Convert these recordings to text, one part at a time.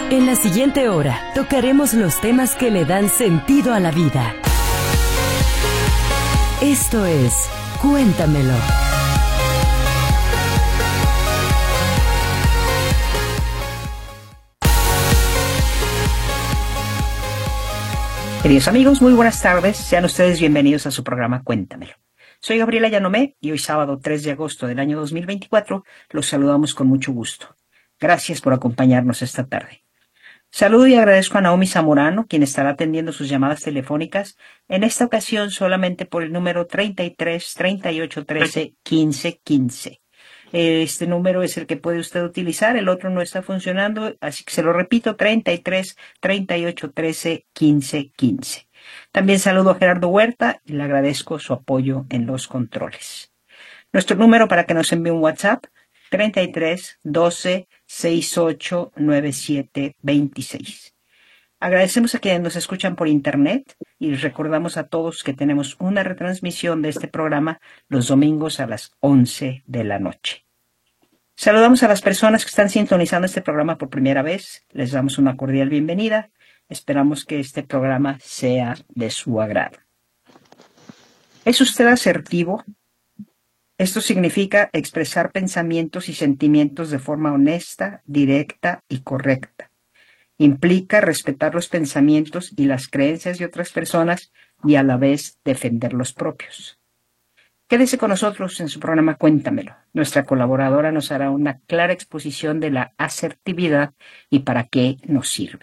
En la siguiente hora, tocaremos los temas que le dan sentido a la vida. Esto es Cuéntamelo. Queridos amigos, muy buenas tardes. Sean ustedes bienvenidos a su programa Cuéntamelo. Soy Gabriela Yanomé y hoy sábado 3 de agosto del año 2024 los saludamos con mucho gusto. Gracias por acompañarnos esta tarde. Saludo y agradezco a Naomi Zamorano, quien estará atendiendo sus llamadas telefónicas, en esta ocasión solamente por el número 33 38 13 15 15. Este número es el que puede usted utilizar, el otro no está funcionando, así que se lo repito, 33 38 13 15 15. También saludo a Gerardo Huerta y le agradezco su apoyo en los controles. Nuestro número para que nos envíe un WhatsApp, 33 12 68 97 26. Agradecemos a quienes nos escuchan por internet y recordamos a todos que tenemos una retransmisión de este programa los domingos a las 11 de la noche. Saludamos a las personas que están sintonizando este programa por primera vez. Les damos una cordial bienvenida. Esperamos que este programa sea de su agrado. ¿Es usted asertivo? Esto significa expresar pensamientos y sentimientos de forma honesta, directa y correcta. Implica respetar los pensamientos y las creencias de otras personas y a la vez defender los propios. Quédese con nosotros en su programa Cuéntamelo. Nuestra colaboradora nos hará una clara exposición de la asertividad y para qué nos sirve.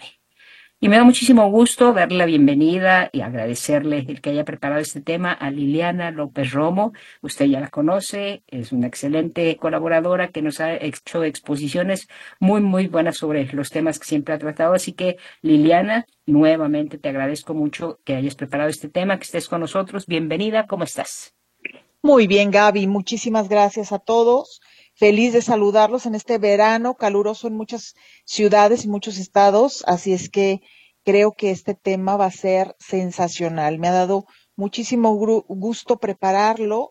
Y me da muchísimo gusto darle la bienvenida y agradecerle el que haya preparado este tema a Liliana López Romo. Usted ya la conoce, es una excelente colaboradora que nos ha hecho exposiciones muy buenas sobre los temas que siempre ha tratado. Así que, Liliana, nuevamente te agradezco mucho que hayas preparado este tema, que estés con nosotros. Bienvenida, ¿cómo estás? Muy bien, Gaby, muchísimas gracias a todos. Feliz de saludarlos en este verano caluroso en muchas ciudades y muchos estados, así es que creo que este tema va a ser sensacional. Me ha dado muchísimo gusto prepararlo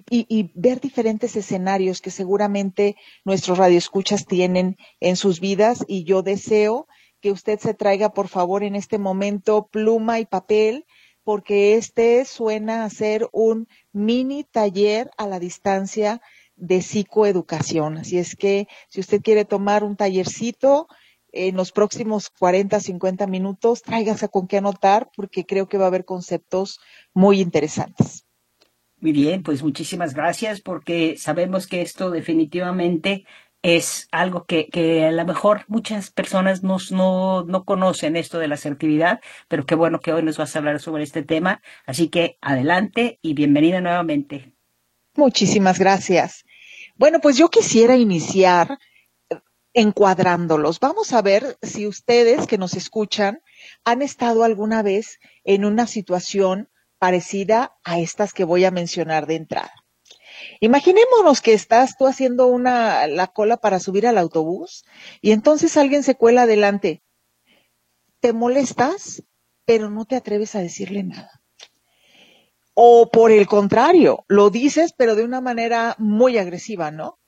y ver diferentes escenarios que seguramente nuestros radioescuchas tienen en sus vidas, y yo deseo que usted se traiga, por favor, en este momento pluma y papel, porque este suena a ser un mini taller a la distancia de psicoeducación. Así es que si usted quiere tomar un tallercito en los próximos 40, 50 minutos, tráigase con qué anotar, porque creo que va a haber conceptos muy interesantes. Muy bien, pues muchísimas gracias, porque sabemos que esto definitivamente es algo que a lo mejor muchas personas no conocen, esto de la asertividad, pero qué bueno que hoy nos vas a hablar sobre este tema. Así que adelante y bienvenida nuevamente. Muchísimas gracias. Bueno, pues yo quisiera iniciar encuadrándolos. Vamos a ver si ustedes que nos escuchan han estado alguna vez en una situación parecida a estas que voy a mencionar de entrada. Imaginémonos que estás tú haciendo la cola para subir al autobús y entonces alguien se cuela adelante. Te molestas, pero no te atreves a decirle nada. O por el contrario, lo dices, pero de una manera muy agresiva, ¿no?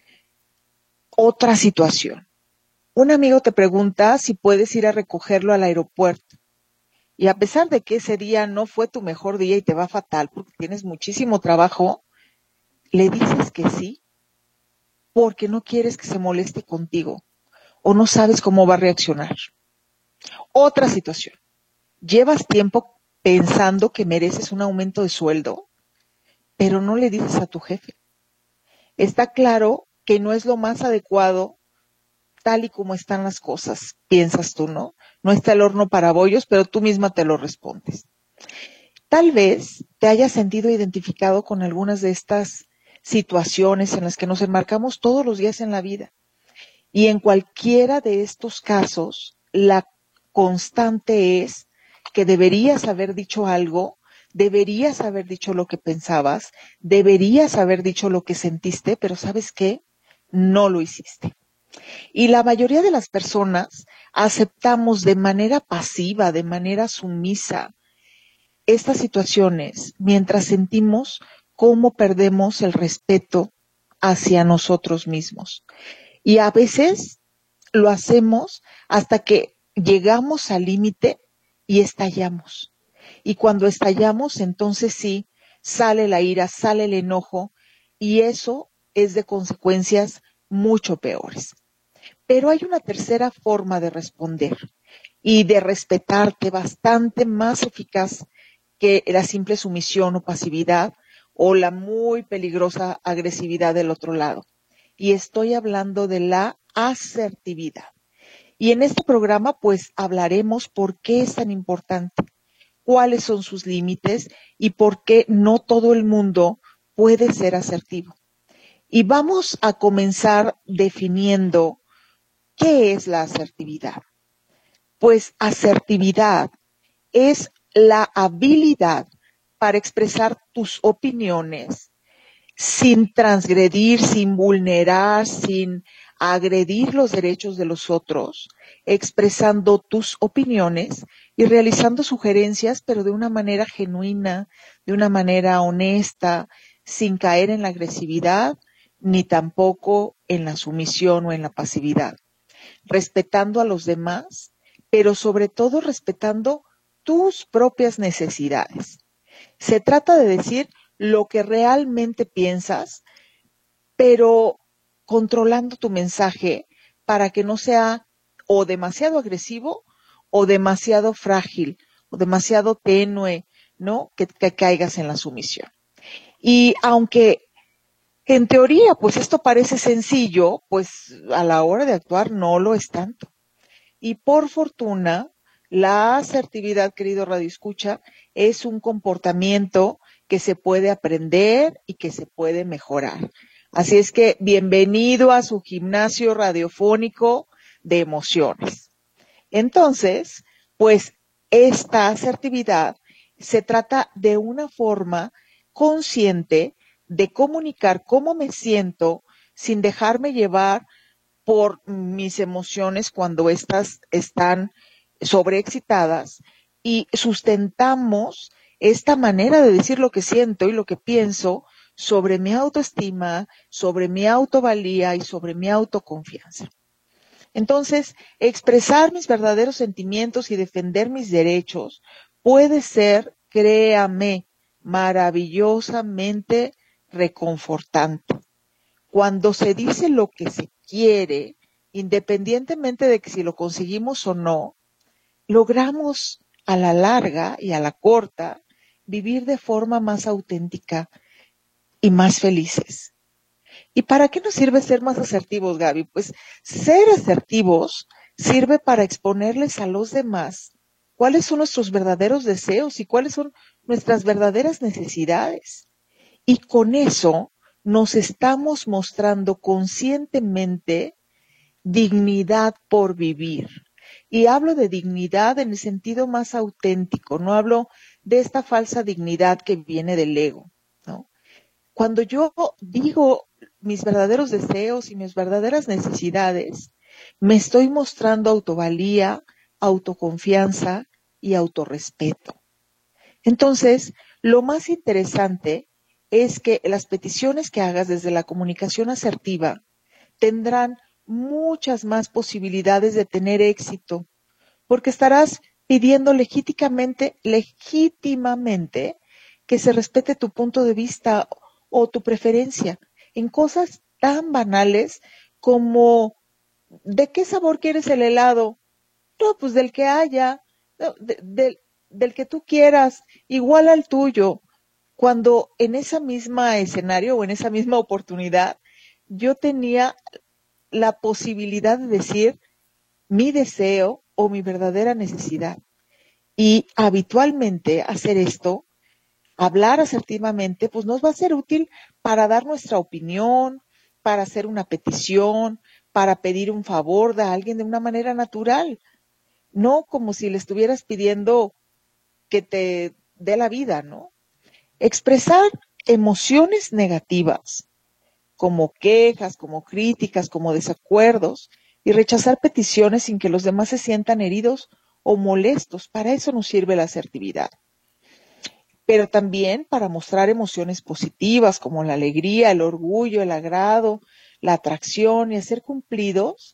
Otra situación. Un amigo te pregunta si puedes ir a recogerlo al aeropuerto. Y a pesar de que ese día no fue tu mejor día y te va fatal porque tienes muchísimo trabajo, le dices que sí porque no quieres que se moleste contigo o no sabes cómo va a reaccionar. Otra situación. Llevas tiempo pensando que mereces un aumento de sueldo, pero no le dices a tu jefe. Está claro que no es lo más adecuado tal y como están las cosas, piensas tú, ¿no? No está el horno para bollos, pero tú misma te lo respondes. Tal vez te hayas sentido identificado con algunas de estas situaciones en las que nos enmarcamos todos los días en la vida. Y en cualquiera de estos casos, la constante es que deberías haber dicho algo, deberías haber dicho lo que pensabas, deberías haber dicho lo que sentiste, pero ¿sabes qué? No lo hiciste. Y la mayoría de las personas aceptamos de manera pasiva, de manera sumisa, estas situaciones mientras sentimos cómo perdemos el respeto hacia nosotros mismos. Y a veces lo hacemos hasta que llegamos al límite y estallamos. Y cuando estallamos, entonces sí, sale la ira, sale el enojo, y eso es de consecuencias mucho peores. Pero hay una tercera forma de responder y de respetarte bastante más eficaz que la simple sumisión o pasividad o la muy peligrosa agresividad del otro lado. Y estoy hablando de la asertividad. Y en este programa pues hablaremos por qué es tan importante, cuáles son sus límites y por qué no todo el mundo puede ser asertivo. Y vamos a comenzar definiendo qué es la asertividad. Pues asertividad es la habilidad para expresar tus opiniones sin transgredir, sin vulnerar, sin agredir los derechos de los otros, expresando tus opiniones y realizando sugerencias, pero de una manera genuina, de una manera honesta, sin caer en la agresividad, ni tampoco en la sumisión o en la pasividad, respetando a los demás, pero sobre todo respetando tus propias necesidades. Se trata de decir lo que realmente piensas, pero controlando tu mensaje para que no sea o demasiado agresivo o demasiado frágil o demasiado tenue, ¿no? Que caigas en la sumisión. Y aunque en teoría, pues esto parece sencillo, pues a la hora de actuar no lo es tanto. Y por fortuna, la asertividad, querido Radio Escucha, es un comportamiento que se puede aprender y que se puede mejorar. Así es que bienvenido a su gimnasio radiofónico de emociones. Entonces, pues esta asertividad se trata de una forma consciente de comunicar cómo me siento sin dejarme llevar por mis emociones cuando estas están sobreexcitadas, y sustentamos esta manera de decir lo que siento y lo que pienso sobre mi autoestima, sobre mi autovalía y sobre mi autoconfianza. Entonces, expresar mis verdaderos sentimientos y defender mis derechos puede ser, créame, maravillosamente reconfortante. Cuando se dice lo que se quiere, independientemente de que si lo conseguimos o no, logramos a la larga y a la corta vivir de forma más auténtica y más felices. ¿Y para qué nos sirve ser más asertivos, Gaby? Pues ser asertivos sirve para exponerles a los demás cuáles son nuestros verdaderos deseos y cuáles son nuestras verdaderas necesidades. Y con eso nos estamos mostrando conscientemente dignidad por vivir. Y hablo de dignidad en el sentido más auténtico, no hablo de esta falsa dignidad que viene del ego, ¿no? Cuando yo digo mis verdaderos deseos y mis verdaderas necesidades, me estoy mostrando autovalía, autoconfianza y autorrespeto. Entonces, lo más interesante es que las peticiones que hagas desde la comunicación asertiva tendrán muchas más posibilidades de tener éxito, porque estarás pidiendo legítimamente que se respete tu punto de vista o tu preferencia en cosas tan banales como ¿de qué sabor quieres el helado? No, pues del que haya, no, del que tú quieras, igual al tuyo. Cuando en esa misma escenario o en esa misma oportunidad yo tenía la posibilidad de decir mi deseo o mi verdadera necesidad. Y habitualmente hacer esto, hablar asertivamente, pues nos va a ser útil para dar nuestra opinión, para hacer una petición, para pedir un favor de alguien de una manera natural, no como si le estuvieras pidiendo que te dé la vida, ¿no? Expresar emociones negativas, como quejas, como críticas, como desacuerdos, y rechazar peticiones sin que los demás se sientan heridos o molestos. Para eso nos sirve la asertividad. Pero también para mostrar emociones positivas como la alegría, el orgullo, el agrado, la atracción y hacer cumplidos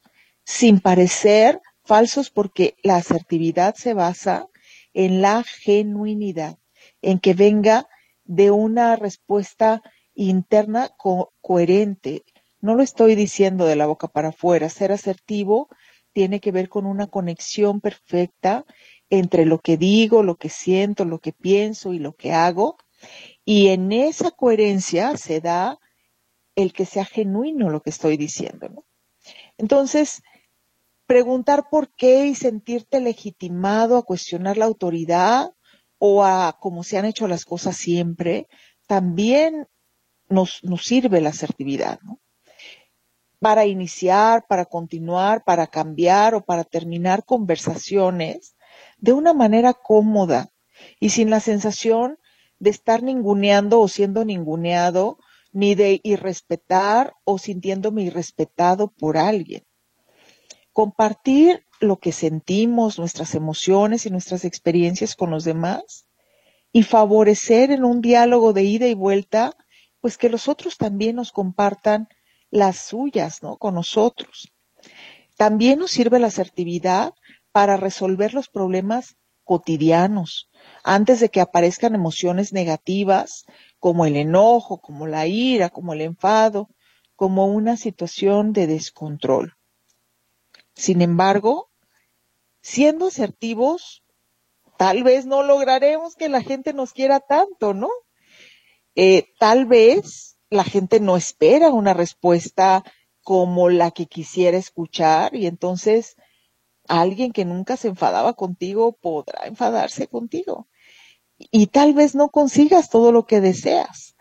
sin parecer falsos, porque la asertividad se basa en la genuinidad, en que venga de una respuesta interna coherente. No lo estoy diciendo de la boca para afuera. Ser asertivo tiene que ver con una conexión perfecta entre lo que digo, lo que siento, lo que pienso y lo que hago. Y en esa coherencia se da el que sea genuino lo que estoy diciendo, ¿no? Entonces, preguntar por qué y sentirte legitimado a cuestionar la autoridad o a cómo se han hecho las cosas siempre, también nos sirve la asertividad, ¿no? Para iniciar, para continuar, para cambiar o para terminar conversaciones de una manera cómoda y sin la sensación de estar ninguneando o siendo ninguneado, ni de irrespetar o sintiéndome irrespetado por alguien. Compartir lo que sentimos, nuestras emociones y nuestras experiencias con los demás y favorecer en un diálogo de ida y vuelta, pues que los otros también nos compartan las suyas, ¿no? Con nosotros. También nos sirve la asertividad para resolver los problemas cotidianos, antes de que aparezcan emociones negativas como el enojo, como la ira, como el enfado, como una situación de descontrol. Sin embargo, siendo asertivos, tal vez no lograremos que la gente nos quiera tanto, ¿no? Tal vez la gente no espera una respuesta como la que quisiera escuchar y entonces alguien que nunca se enfadaba contigo podrá enfadarse contigo y tal vez no consigas todo lo que deseas.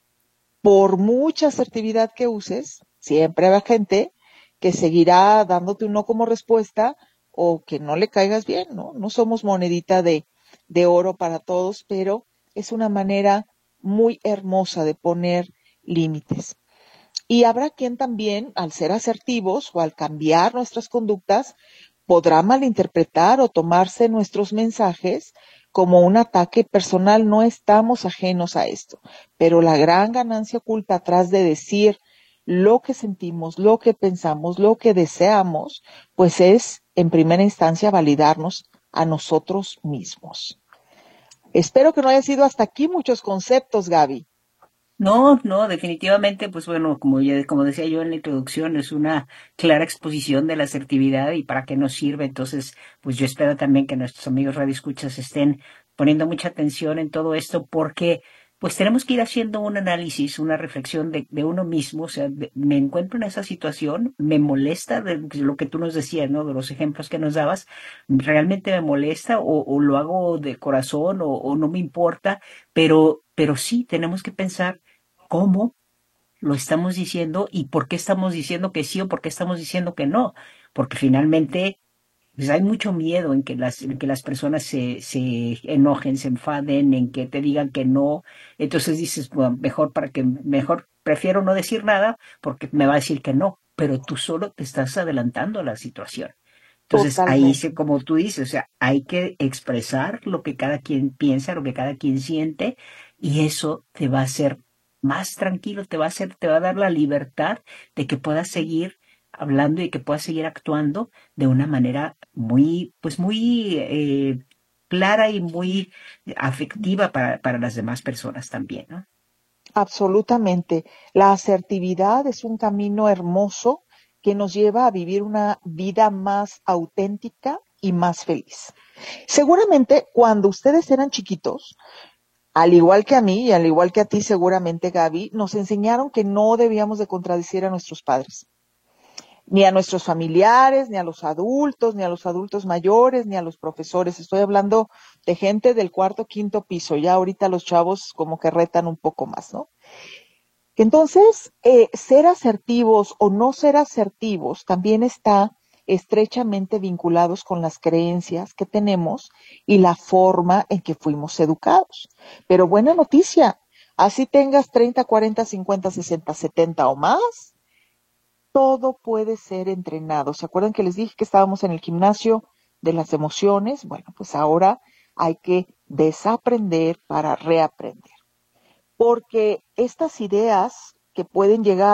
Por mucha asertividad que uses, siempre habrá gente que seguirá dándote un no como respuesta o que no le caigas bien, ¿no? No somos monedita de oro para todos, pero es una manera muy hermosa de poner límites. Y habrá quien también, al ser asertivos o al cambiar nuestras conductas, podrá malinterpretar o tomarse nuestros mensajes como un ataque personal. No estamos ajenos a esto, pero la gran ganancia oculta atrás de decir lo que sentimos, lo que pensamos, lo que deseamos, pues es en primera instancia validarnos a nosotros mismos. Espero que no haya sido hasta aquí muchos conceptos, Gaby. No, no, definitivamente, pues bueno, como decía yo en la introducción, es una clara exposición de la asertividad y para qué nos sirve. Entonces, pues yo espero también que nuestros amigos radioescuchas estén poniendo mucha atención en todo esto porque pues tenemos que ir haciendo un análisis, una reflexión de uno mismo. O sea, me encuentro en esa situación, me molesta de lo que tú nos decías, ¿no? De los ejemplos que nos dabas, realmente me molesta o lo hago de corazón o no me importa, pero sí tenemos que pensar cómo lo estamos diciendo y por qué estamos diciendo que sí o por qué estamos diciendo que no. Porque finalmente pues hay mucho miedo en que las personas se enojen, se enfaden, en que te digan que no. Entonces dices, bueno, mejor prefiero no decir nada porque me va a decir que no. Pero tú solo te estás adelantando a la situación. Entonces ahí, Totalmente. como tú dices, o sea, hay que expresar lo que cada quien piensa, lo que cada quien siente, y eso te va a hacer más tranquilo, te va a dar la libertad de que puedas seguir hablando y que puedas seguir actuando de una manera muy, pues muy clara y muy afectiva para las demás personas también, ¿no? Absolutamente. La asertividad es un camino hermoso que nos lleva a vivir una vida más auténtica y más feliz. Seguramente cuando ustedes eran chiquitos, al igual que a mí y al igual que a ti seguramente, Gaby, nos enseñaron que no debíamos de contradecir a nuestros padres, ni a nuestros familiares, ni a los adultos, ni a los adultos mayores, ni a los profesores. Estoy hablando de gente del cuarto, quinto piso. Ya ahorita los chavos como que retan un poco más, ¿no? Entonces, ser asertivos o no ser asertivos también está estrechamente vinculados con las creencias que tenemos y la forma en que fuimos educados. Pero buena noticia, así tengas 30, 40, 50, 60, 70 o más, todo puede ser entrenado. ¿Se acuerdan que les dije que estábamos en el gimnasio de las emociones? Bueno, pues ahora hay que desaprender para reaprender, porque estas ideas que pueden llegar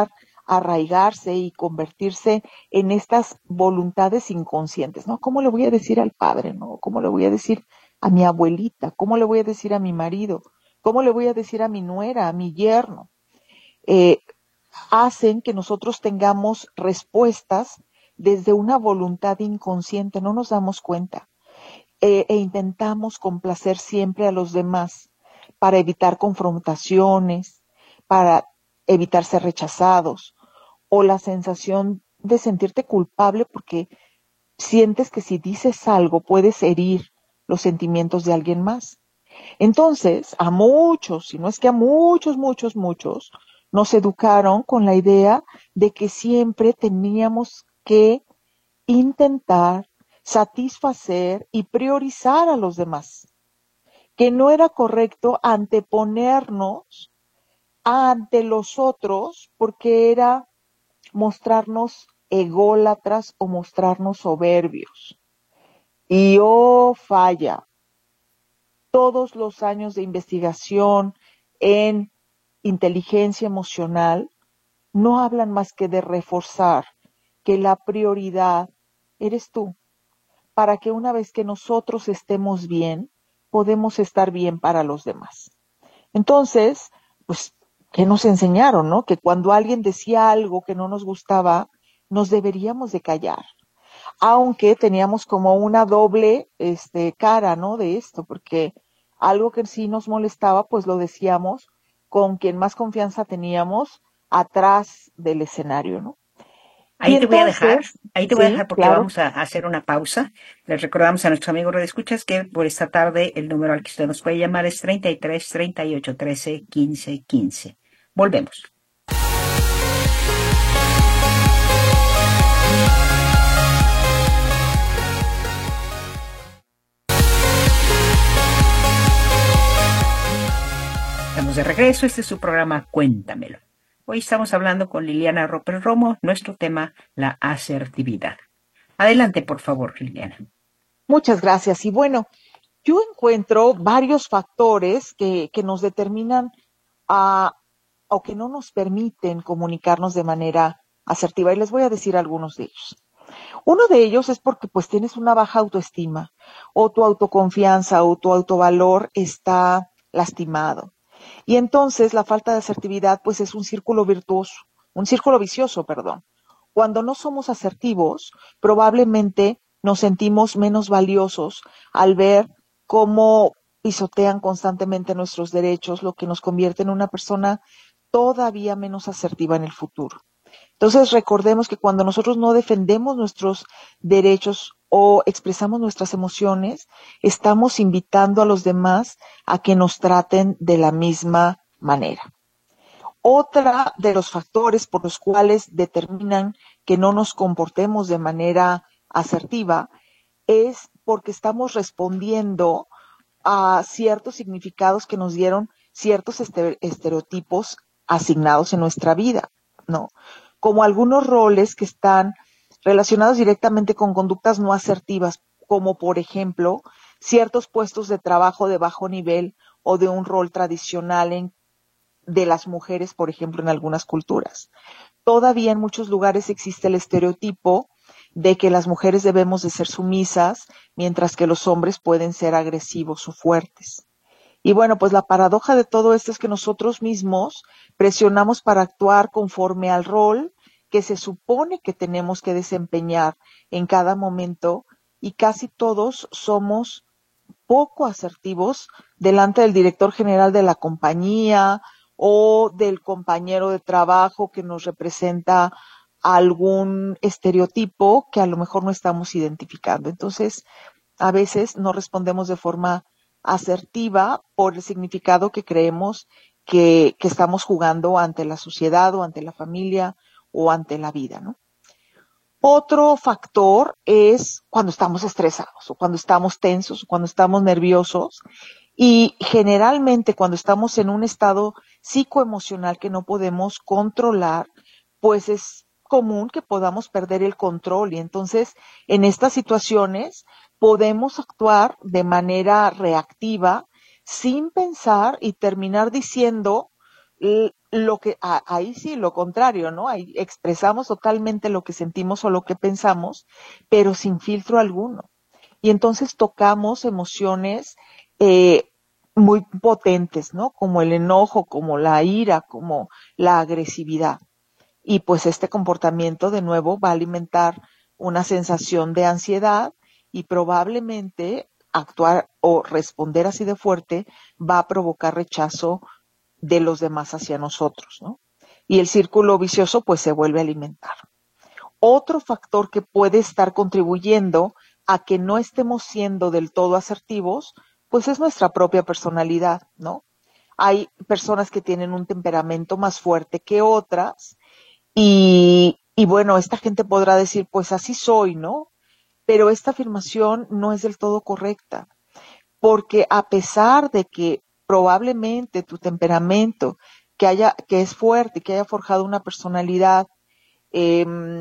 arraigarse y convertirse en estas voluntades inconscientes, ¿no? ¿Cómo le voy a decir al padre, no? ¿Cómo le voy a decir a mi abuelita? ¿Cómo le voy a decir a mi marido? ¿Cómo le voy a decir a mi nuera, a mi yerno? Eh, Hacen que nosotros tengamos respuestas desde una voluntad inconsciente, no nos damos cuenta, e intentamos complacer siempre a los demás para evitar confrontaciones, para evitar ser rechazados, o la sensación de sentirte culpable porque sientes que si dices algo puedes herir los sentimientos de alguien más. Entonces, a muchos, si no es que a muchos, nos educaron con la idea de que siempre teníamos que intentar satisfacer y priorizar a los demás, que no era correcto anteponernos ante los otros porque era mostrarnos ególatras o mostrarnos soberbios. Y falla. Todos los años de investigación en inteligencia emocional no hablan más que de reforzar que la prioridad eres tú, para que una vez que nosotros estemos bien, podemos estar bien para los demás. Entonces, pues, ¿qué nos enseñaron, no? Que cuando alguien decía algo que no nos gustaba, nos deberíamos de callar. Aunque teníamos como una doble cara, ¿no? De esto, porque algo que sí nos molestaba, pues lo decíamos con quien más confianza teníamos atrás del escenario, ¿no? Y Ahí te voy a dejar, entonces, ahí te voy a sí, dejar porque claro, vamos a hacer una pausa. Les recordamos a nuestros amigos redescuchas que por esta tarde el número al que usted nos puede llamar es 33 38 13 15 15. Volvemos. Estamos de regreso, este es su programa Cuéntamelo. Hoy estamos hablando con Liliana Roper Romo, nuestro tema, la asertividad. Adelante, por favor, Liliana. muchas gracias. Y bueno, yo encuentro varios factores que nos determinan a, o que no nos permiten comunicarnos de manera asertiva. Y les voy a decir algunos de ellos. Uno de ellos es porque pues tienes una baja autoestima o tu autoconfianza o tu autovalor está lastimado. Y entonces la falta de asertividad pues es un círculo virtuoso, un círculo vicioso, perdón. Cuando no somos asertivos, probablemente nos sentimos menos valiosos al ver cómo pisotean constantemente nuestros derechos, lo que nos convierte en una persona todavía menos asertiva en el futuro. Entonces recordemos que cuando nosotros no defendemos nuestros derechos o expresamos nuestras emociones, estamos invitando a los demás a que nos traten de la misma manera. Otra de los factores por los cuales determinan que no nos comportemos de manera asertiva es porque estamos respondiendo a ciertos significados que nos dieron ciertos estereotipos asignados en nuestra vida, ¿no? Como algunos roles que están relacionados directamente con conductas no asertivas, como por ejemplo ciertos puestos de trabajo de bajo nivel o de un rol tradicional de las mujeres, por ejemplo, en algunas culturas. Todavía en muchos lugares existe el estereotipo de que las mujeres debemos de ser sumisas, mientras que los hombres pueden ser agresivos o fuertes. Y bueno, pues la paradoja de todo esto es que nosotros mismos presionamos para actuar conforme al rol que se supone que tenemos que desempeñar en cada momento y casi todos somos poco asertivos delante del director general de la compañía o del compañero de trabajo que nos representa algún estereotipo que a lo mejor no estamos identificando. Entonces, a veces no respondemos de forma asertiva por el significado que creemos que estamos jugando ante la sociedad o ante la familia o ante la vida, ¿no? Otro factor es cuando estamos estresados o cuando estamos tensos o cuando estamos nerviosos y generalmente cuando estamos en un estado psicoemocional que no podemos controlar, pues es común que podamos perder el control y entonces en estas situaciones podemos actuar de manera reactiva sin pensar y terminar diciendo Ahí sí, lo contrario, ¿no? Ahí expresamos totalmente lo que sentimos o lo que pensamos, pero sin filtro alguno. Y entonces tocamos emociones eh, muy potentes, ¿no? Como el enojo, como la ira, como la agresividad. Y pues este comportamiento de nuevo va a alimentar una sensación de ansiedad y probablemente actuar o responder así de fuerte va a provocar rechazo de los demás hacia nosotros, ¿no? Y el círculo vicioso pues se vuelve a alimentar. Otro factor que puede estar contribuyendo a que no estemos siendo del todo asertivos, pues es nuestra propia personalidad, ¿no? Hay personas que tienen un temperamento más fuerte que otras y bueno, esta gente podrá decir, pues así soy, ¿no? Pero esta afirmación no es del todo correcta, porque a pesar de que probablemente tu temperamento, que es fuerte, que haya forjado una personalidad eh,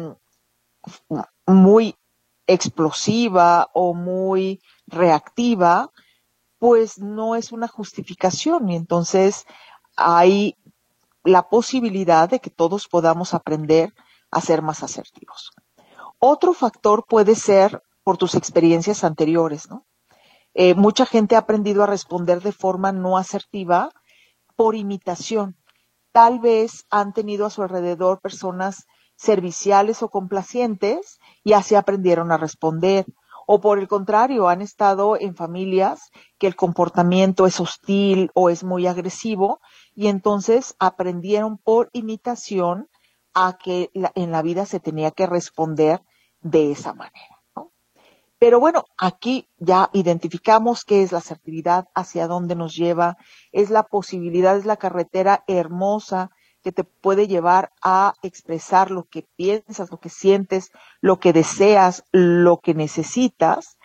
muy explosiva o muy reactiva, pues no es una justificación. Y entonces hay la posibilidad de que todos podamos aprender a ser más asertivos. Otro factor puede ser por tus experiencias anteriores, ¿no? Mucha gente ha aprendido a responder de forma no asertiva por imitación. Tal vez han tenido a su alrededor personas serviciales o complacientes y así aprendieron a responder. O por el contrario, han estado en familias que el comportamiento es hostil o es muy agresivo y entonces aprendieron por imitación a que en la vida se tenía que responder de esa manera, ¿no? Pero bueno, aquí ya identificamos qué es la asertividad, hacia dónde nos lleva, es la posibilidad, es la carretera hermosa que te puede llevar a expresar lo que piensas, lo que sientes, lo que deseas, lo que necesitas.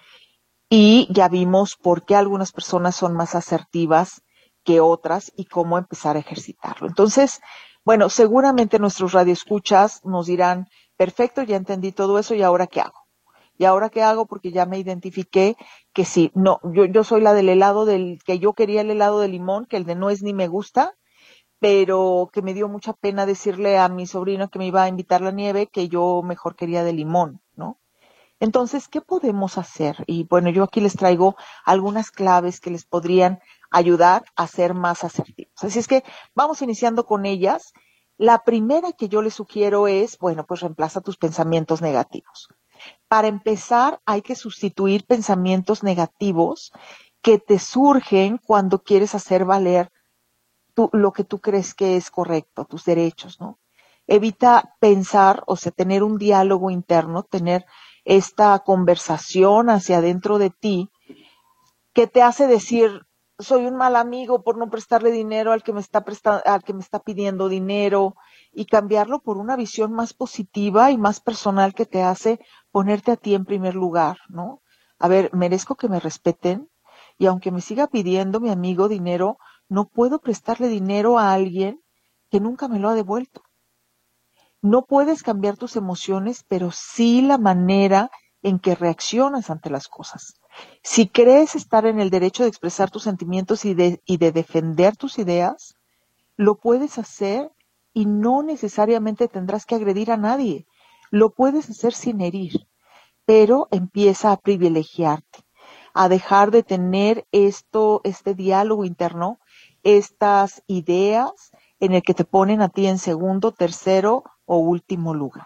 Y ya vimos por qué algunas personas son más asertivas que otras y cómo empezar a ejercitarlo. Entonces, bueno, seguramente nuestros radioescuchas nos dirán, perfecto, ya entendí todo eso y ahora qué hago. ¿Y ahora qué hago? Porque ya me identifiqué que sí, no, yo soy la del helado que yo quería el helado de limón, que el de nuez ni me gusta, pero que me dio mucha pena decirle a mi sobrino que me iba a invitar la nieve que yo mejor quería de limón, ¿no? Entonces, ¿qué podemos hacer? Y bueno, yo aquí les traigo algunas claves que les podrían ayudar a ser más asertivos. Así es que vamos iniciando con ellas. La primera que yo les sugiero es, bueno, pues reemplaza tus pensamientos negativos. Para empezar, hay que sustituir pensamientos negativos que te surgen cuando quieres hacer valer lo que tú crees que es correcto, tus derechos, ¿no? Evita pensar, o sea, tener un diálogo interno, tener esta conversación hacia adentro de ti que te hace decir, soy un mal amigo por no prestarle dinero al que me está al que me está pidiendo dinero, y cambiarlo por una visión más positiva y más personal que te hace ponerte a ti en primer lugar, ¿no? A ver, merezco que me respeten y aunque me siga pidiendo mi amigo dinero, no puedo prestarle dinero a alguien que nunca me lo ha devuelto. No puedes cambiar tus emociones, pero sí la manera en que reaccionas ante las cosas. Si crees estar en el derecho de expresar tus sentimientos y de defender tus ideas, lo puedes hacer y no necesariamente tendrás que agredir a nadie. Lo puedes hacer sin herir, pero empieza a privilegiarte, a dejar de tener este diálogo interno, estas ideas en el que te ponen a ti en segundo, tercero o último lugar.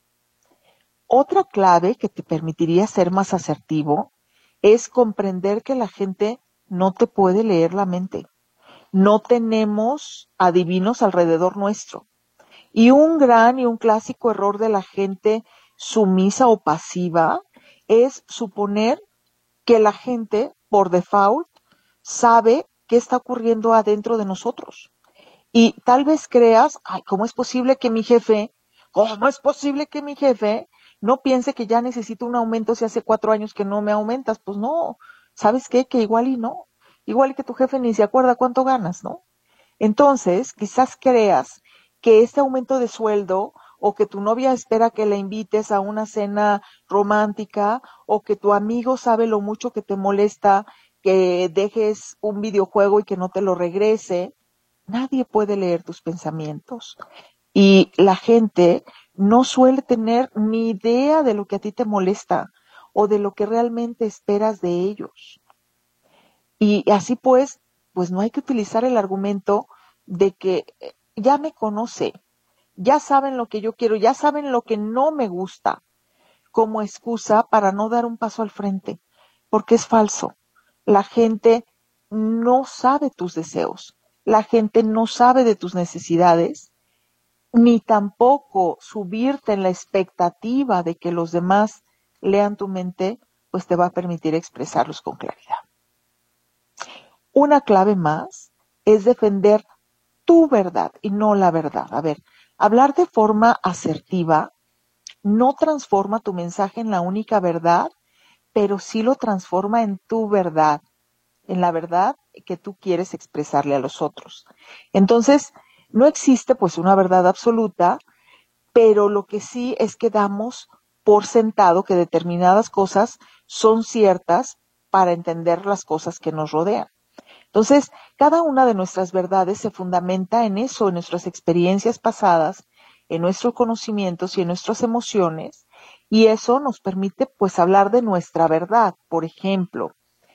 Otra clave que te permitiría ser más asertivo es comprender que la gente no te puede leer la mente. No tenemos adivinos alrededor nuestro. Y un gran y un clásico error de la gente sumisa o pasiva es suponer que la gente, por default, sabe qué está ocurriendo adentro de nosotros. Y tal vez creas, ay, cómo es posible que mi jefe no piense que ya necesito un aumento si hace 4 años que no me aumentas? Pues no, ¿sabes qué? Que igual y no. Igual y que tu jefe ni se acuerda cuánto ganas, ¿no? Entonces, quizás creas que este aumento de sueldo o que tu novia espera que la invites a una cena romántica o que tu amigo sabe lo mucho que te molesta que dejes un videojuego y que no te lo regrese, Nadie puede leer tus pensamientos. Y la gente no suele tener ni idea de lo que a ti te molesta o de lo que realmente esperas de ellos. Y así pues no hay que utilizar el argumento de que ya me conoce, ya saben lo que yo quiero, ya saben lo que no me gusta, como excusa para no dar un paso al frente, porque es falso. La gente no sabe tus deseos, la gente no sabe de tus necesidades, ni tampoco subirte en la expectativa de que los demás lean tu mente, pues te va a permitir expresarlos con claridad. Una clave más es defender tu verdad y no la verdad. A ver, hablar de forma asertiva no transforma tu mensaje en la única verdad, pero sí lo transforma en tu verdad, en la verdad que tú quieres expresarle a los otros. Entonces, no existe pues una verdad absoluta, pero lo que sí es que damos por sentado que determinadas cosas son ciertas para entender las cosas que nos rodean. Entonces, cada una de nuestras verdades se fundamenta en eso, en nuestras experiencias pasadas, en nuestros conocimientos y en nuestras emociones, y eso nos permite pues hablar de nuestra verdad. Por ejemplo,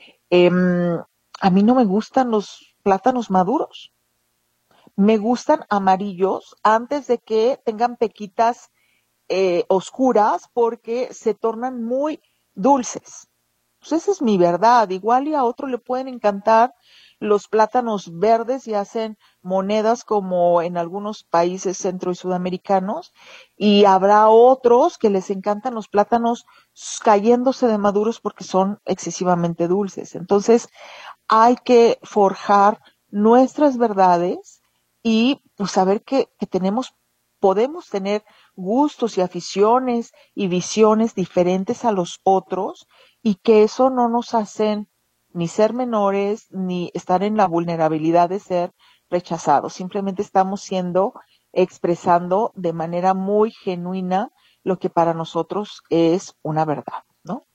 a mí no me gustan los plátanos maduros, me gustan amarillos antes de que tengan pequitas oscuras porque se tornan muy dulces. Pues esa es mi verdad. Igual y a otro le pueden encantar los plátanos verdes y hacen monedas como en algunos países centro y sudamericanos, y habrá otros que les encantan los plátanos cayéndose de maduros porque son excesivamente dulces. Entonces hay que forjar nuestras verdades y pues saber que podemos tener gustos y aficiones y visiones diferentes a los otros, y que eso no nos hacen ni ser menores ni estar en la vulnerabilidad de ser rechazados. Simplemente estamos expresando de manera muy genuina lo que para nosotros es una verdad, ¿no?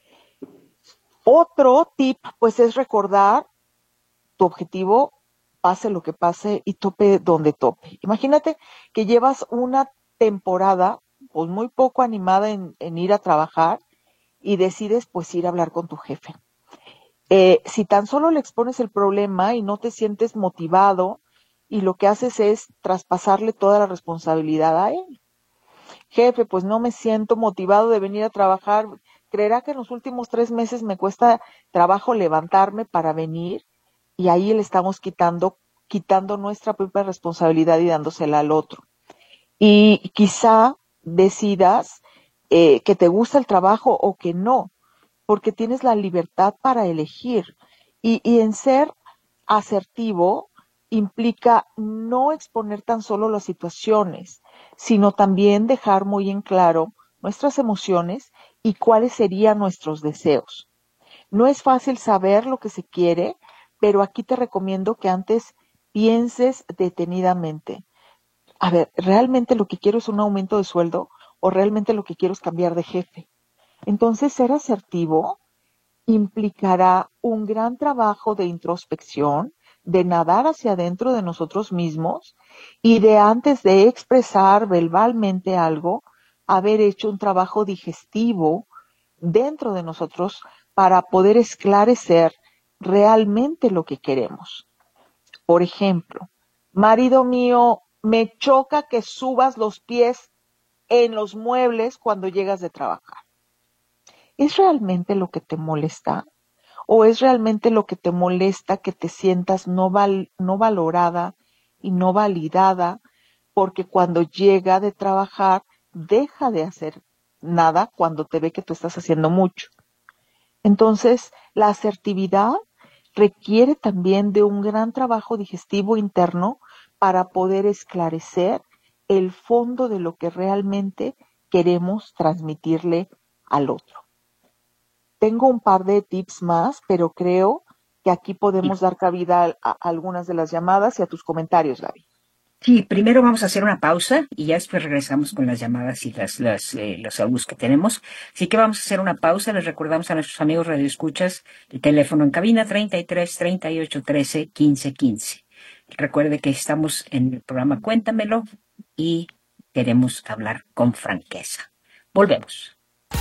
Otro tip, pues, es recordar tu objetivo, pase lo que pase y tope donde tope. Imagínate que llevas una temporada pues muy poco animada en ir a trabajar y decides pues ir a hablar con tu jefe. Si tan solo le expones el problema y no te sientes motivado y lo que haces es traspasarle toda la responsabilidad a él. Jefe, pues no me siento motivado de venir a trabajar. ¿Creerá que en los últimos 3 meses me cuesta trabajo levantarme para venir? Y ahí le estamos quitando nuestra propia responsabilidad y dándosela al otro. Y quizá decidas que te gusta el trabajo o que no, porque tienes la libertad para elegir. Y en ser asertivo implica no exponer tan solo las situaciones, sino también dejar muy en claro nuestras emociones y cuáles serían nuestros deseos. No es fácil saber lo que se quiere, pero aquí te recomiendo que antes pienses detenidamente. A ver, ¿realmente lo que quiero es un aumento de sueldo o realmente lo que quiero es cambiar de jefe? Entonces, ser asertivo implicará un gran trabajo de introspección, de nadar hacia adentro de nosotros mismos y de antes de expresar verbalmente algo, haber hecho un trabajo digestivo dentro de nosotros para poder esclarecer realmente lo que queremos. Por ejemplo, marido mío, me choca que subas los pies en los muebles cuando llegas de trabajar. ¿Es realmente lo que te molesta? ¿O es realmente lo que te molesta que te sientas no valorada y no validada porque cuando llega de trabajar deja de hacer nada cuando te ve que tú estás haciendo mucho? Entonces, la asertividad requiere también de un gran trabajo digestivo interno para poder esclarecer el fondo de lo que realmente queremos transmitirle al otro. Tengo un par de tips más, pero creo que aquí podemos dar cabida a algunas de las llamadas y a tus comentarios, Gaby. Sí, primero vamos a hacer una pausa y ya después regresamos con las llamadas y los audios que tenemos. Así que vamos a hacer una pausa. Les recordamos a nuestros amigos radioescuchas el teléfono en cabina 33 38 13 15 15. Recuerde que estamos en el programa Cuéntamelo y queremos hablar con franqueza. Volvemos.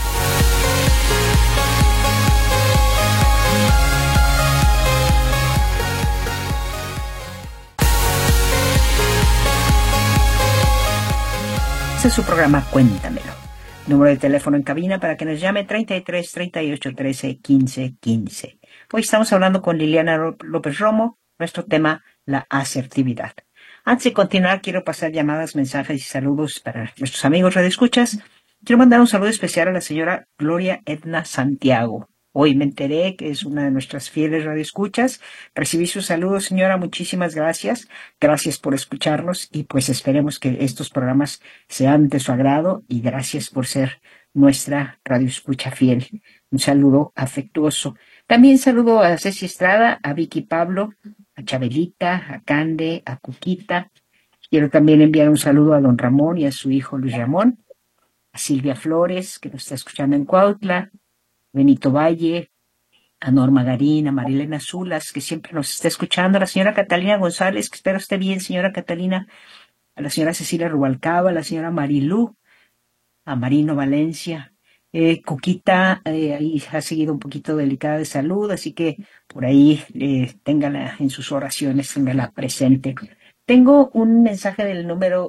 Este es su programa Cuéntamelo. Número de teléfono en cabina para que nos llame 33 38 13 15 15. Hoy estamos hablando con Liliana López Romo, nuestro tema, la asertividad. Antes de continuar, quiero pasar llamadas, mensajes y saludos para nuestros amigos radioescuchas. Quiero mandar un saludo especial a la señora Gloria Edna Santiago. Hoy me enteré que es una de nuestras fieles radioescuchas. Recibí sus saludos, señora. Muchísimas gracias. Gracias por escucharnos y pues esperemos que estos programas sean de su agrado y gracias por ser nuestra radioescucha fiel. Un saludo afectuoso. También saludo a Ceci Estrada, a Vicky Pablo, a Chabelita, a Cande, a Cuquita. Quiero también enviar un saludo a don Ramón y a su hijo Luis Ramón, a Silvia Flores, que nos está escuchando en Cuautla, Benito Valle, a Norma Garín, a Marilena Zulas, que siempre nos está escuchando, a la señora Catalina González, que espero esté bien, señora Catalina, a la señora Cecilia Rubalcaba, a la señora Marilú, a Marino Valencia. Cuquita ahí ha seguido un poquito delicada de salud, así que por ahí téngala en sus oraciones, téngala presente. Tengo un mensaje del número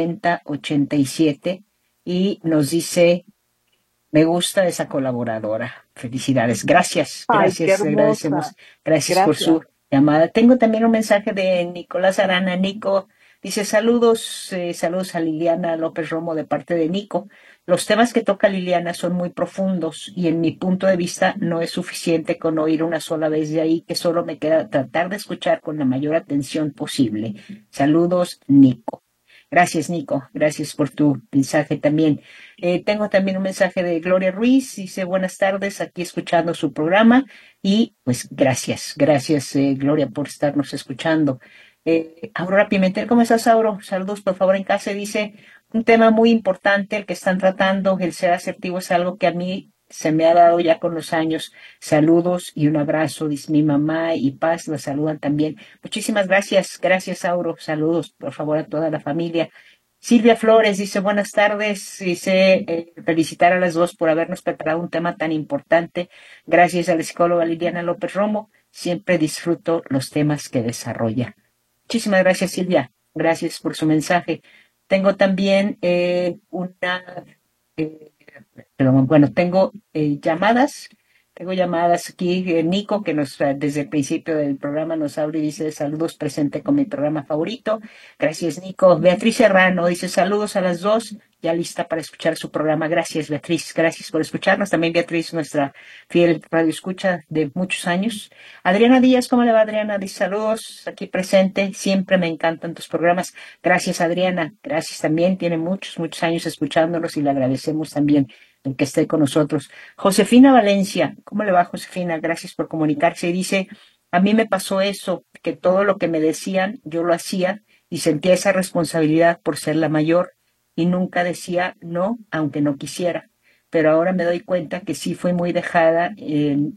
7087 y nos dice: me gusta esa colaboradora. Felicidades. Gracias. Gracias. Agradecemos. Gracias por su llamada. Tengo también un mensaje de Nicolás Arana. Nico dice: saludos a Liliana López Romo de parte de Nico. Los temas que toca Liliana son muy profundos y en mi punto de vista no es suficiente con oír una sola vez, de ahí que solo me queda tratar de escuchar con la mayor atención posible. Saludos, Nico. Gracias, Nico. Gracias por tu mensaje también. Tengo también un mensaje de Gloria Ruiz. Dice: buenas tardes, aquí escuchando su programa. Y pues gracias, Gloria, por estarnos escuchando. Aurora Pimentel, ¿cómo estás, Auro? Saludos, por favor, en casa. Dice: un tema muy importante el que están tratando, el ser asertivo es algo que a mí se me ha dado ya con los años. Saludos y un abrazo, dice mi mamá y Paz, la saludan también. Muchísimas gracias, Auro. Saludos, por favor, a toda la familia. Silvia Flores dice: buenas tardes, dice felicitar a las dos por habernos preparado un tema tan importante. Gracias a la psicóloga Liliana López Romo, siempre disfruto los temas que desarrolla. Muchísimas gracias, Silvia. Gracias por su mensaje. Tengo también tengo llamadas. Tengo llamadas aquí. Nico, que desde el principio del programa nos habla y dice: saludos, presente con mi programa favorito. Gracias, Nico. Beatriz Serrano dice: saludos a las dos, ya lista para escuchar su programa. Gracias, Beatriz. Gracias por escucharnos. También Beatriz, nuestra fiel radioescucha de muchos años. Adriana Díaz, ¿cómo le va, Adriana? Dice: saludos, aquí presente. Siempre me encantan tus programas. Gracias, Adriana. Gracias también. Tiene muchos años escuchándonos y le agradecemos también el que esté con nosotros. Josefina Valencia, ¿cómo le va, Josefina? Gracias por comunicarse. Y dice: a mí me pasó eso, que todo lo que me decían, yo lo hacía y sentía esa responsabilidad por ser la mayor y nunca decía no, aunque no quisiera. Pero ahora me doy cuenta que sí fui muy dejada en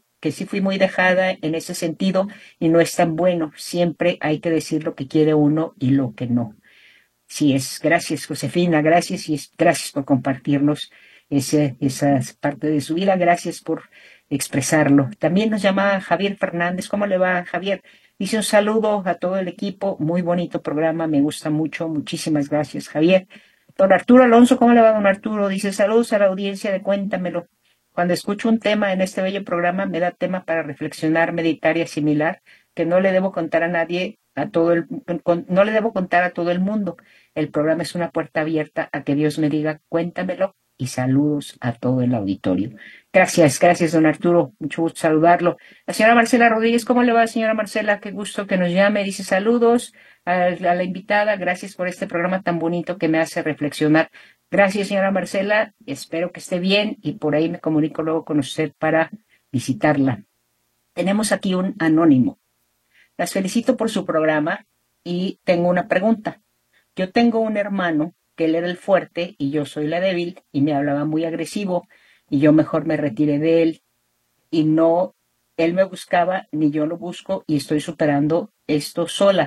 ese sentido y no es tan bueno. Siempre hay que decir lo que quiere uno y lo que no. Sí es. Gracias, Josefina. Gracias y gracias por compartirnos esa parte de su vida. Gracias por expresarlo. También nos llama Javier Fernández. ¿Cómo le va, Javier? Dice: un saludo a todo el equipo. Muy bonito programa. Me gusta mucho. Muchísimas gracias, Javier. Don Arturo Alonso, ¿cómo le va, don Arturo? Dice: saludos a la audiencia de Cuéntamelo. Cuando escucho un tema en este bello programa, me da tema para reflexionar, meditar y asimilar, que no le debo contar a nadie, no le debo contar a todo el mundo. El programa es una puerta abierta a que Dios me diga: cuéntamelo, y saludos a todo el auditorio. Gracias, don Arturo. Mucho gusto saludarlo. La señora Marcela Rodríguez, ¿cómo le va, señora Marcela? Qué gusto que nos llame. Dice: saludos a la invitada. Gracias por este programa tan bonito que me hace reflexionar. Gracias, señora Marcela. Espero que esté bien y por ahí me comunico luego con usted para visitarla. Tenemos aquí un anónimo. Las felicito por su programa y tengo una pregunta. Yo tengo un hermano que él era el fuerte y yo soy la débil y me hablaba muy agresivo y yo mejor me retiré de él y no, él me buscaba ni yo lo busco y estoy superando esto sola.